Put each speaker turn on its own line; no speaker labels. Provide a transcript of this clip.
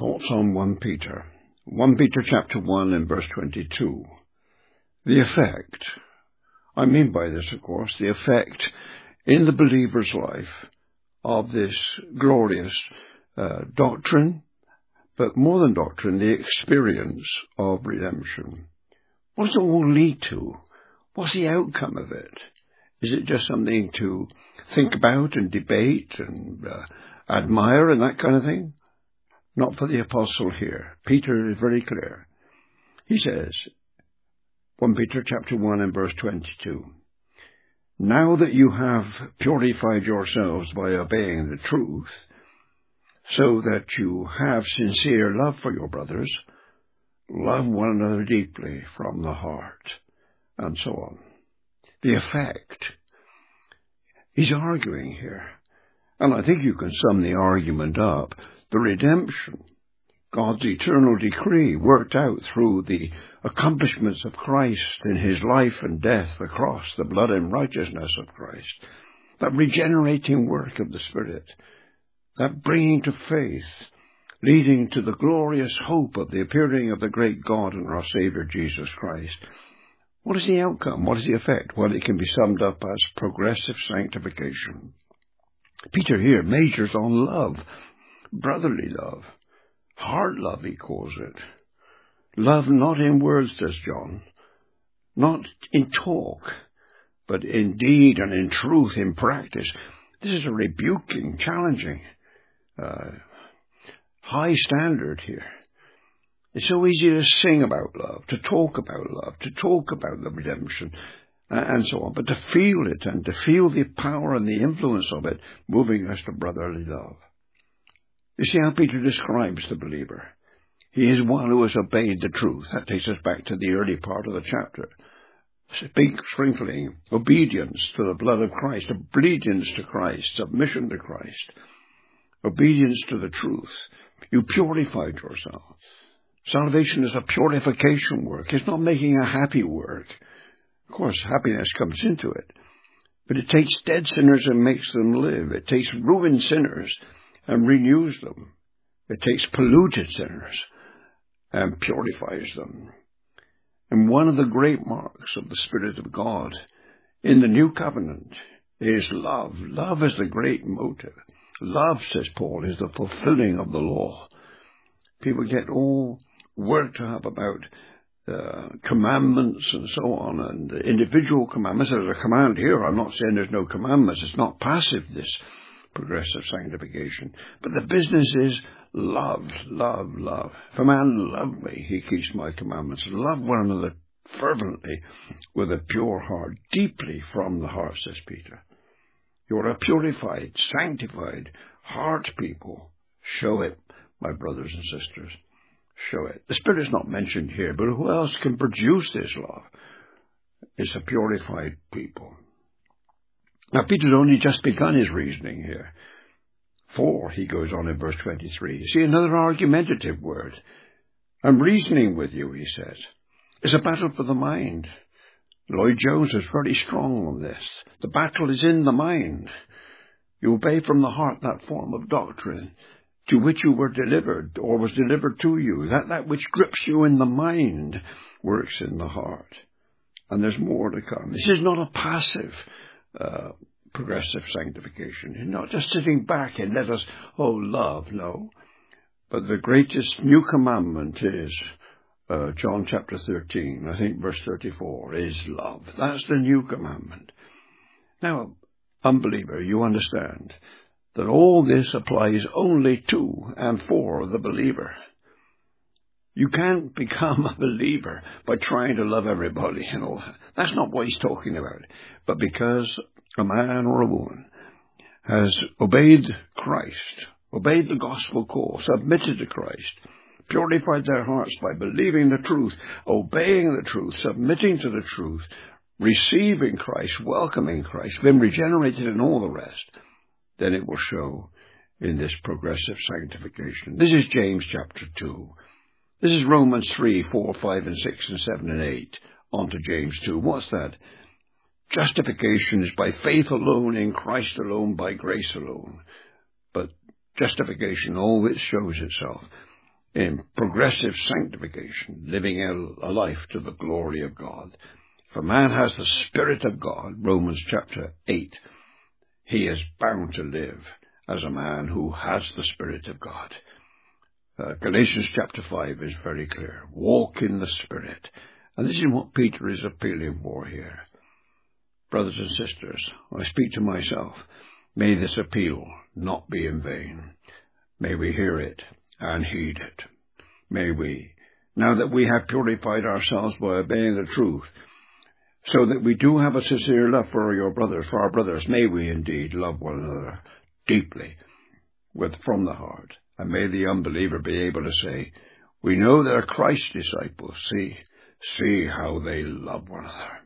Thoughts on 1 Peter. 1 Peter chapter 1 and verse 22. The effect. I mean by this, of course, the effect in the believer's life of this glorious doctrine, but more than doctrine, the experience of redemption. What does it all lead to? What's the outcome of it? Is it just something to think about and debate and admire and that kind of thing? Not for the apostle here. Peter is very clear. He says, 1 Peter chapter 1 and verse 22, now that you have purified yourselves by obeying the truth, so that you have sincere love for your brothers, love one another deeply from the heart, and so on. The effect. He's arguing here. And I think you can sum the argument up. The redemption, God's eternal decree worked out through the accomplishments of Christ in his life and death, the cross, the blood and righteousness of Christ, that regenerating work of the Spirit, that bringing to faith, leading to the glorious hope of the appearing of the great God and our Savior Jesus Christ. What is the outcome? What is the effect? Well, it can be summed up as progressive sanctification. Peter here majors on love, brotherly love, heart love he calls it. Love not in words, says John, not in talk, but in deed and in truth, in practice. This is a rebuking, challenging, high standard here. It's so easy to sing about love, to talk about love, to talk about the redemption, and so on, but to feel it and to feel the power and the influence of it moving us to brotherly love. You see how Peter describes the believer. He is one who has obeyed the truth. That takes us back to the early part of the chapter. Sprinkling, obedience to the blood of Christ, obedience to Christ, submission to Christ, obedience to the truth. You purified yourself. Salvation is a purification work. It's not making a happy work. Of course, happiness comes into it. But it takes dead sinners and makes them live. It takes ruined sinners and renews them. It takes polluted sinners and purifies them. And one of the great marks of the Spirit of God in the New Covenant is love. Love is the great motive. Love, says Paul, is the fulfilling of the law. People get all worked up about commandments and so on, and individual commandments. There's a command here. I'm not saying there's no commandments. It's not passive, this progressive sanctification. But the business is love, love, love. If a man love me, he keeps my commandments. Love one another fervently with a pure heart, deeply from the heart, says Peter. You're a purified, sanctified heart people. Show it, my brothers and sisters. Show it. The Spirit is not mentioned here, but who else can produce this love? It's a purified people. Now, Peter's only just begun his reasoning here. For, he goes on in verse 23, see another argumentative word. I'm reasoning with you, he says. It's a battle for the mind. Lloyd Jones is very strong on this. The battle is in the mind. You obey from the heart that form of doctrine to which you were delivered, or was delivered to you. That which grips you in the mind works in the heart. And there's more to come. This is not a passive progressive sanctification. You're not just sitting back and let us, love, no. But the greatest new commandment is John chapter 13, I think verse 34, is love. That's the new commandment. Now, unbeliever, you understand that all this applies only to and for the believer. You can't become a believer by trying to love everybody and all that. That's not what he's talking about. But because a man or a woman has obeyed Christ, obeyed the gospel call, submitted to Christ, purified their hearts by believing the truth, obeying the truth, submitting to the truth, receiving Christ, welcoming Christ, been regenerated and all the rest, then it will show in this progressive sanctification. This is James chapter 2. This is Romans 3, 4, 5, and 6, and 7, and 8. On to James 2. What's that? Justification is by faith alone, in Christ alone, by grace alone. But justification always shows itself in progressive sanctification, living a life to the glory of God. If a man has the Spirit of God, Romans chapter 8, he is bound to live as a man who has the Spirit of God. Galatians chapter 5 is very clear. Walk in the Spirit. And this is what Peter is appealing for here. Brothers and sisters, I speak to myself. May this appeal not be in vain. May we hear it and heed it. May we, now that we have purified ourselves by obeying the truth, so that we do have a sincere love for our brothers, may we indeed love one another deeply, from the heart. And may the unbeliever be able to say, we know they're Christ's disciples. See how they love one another.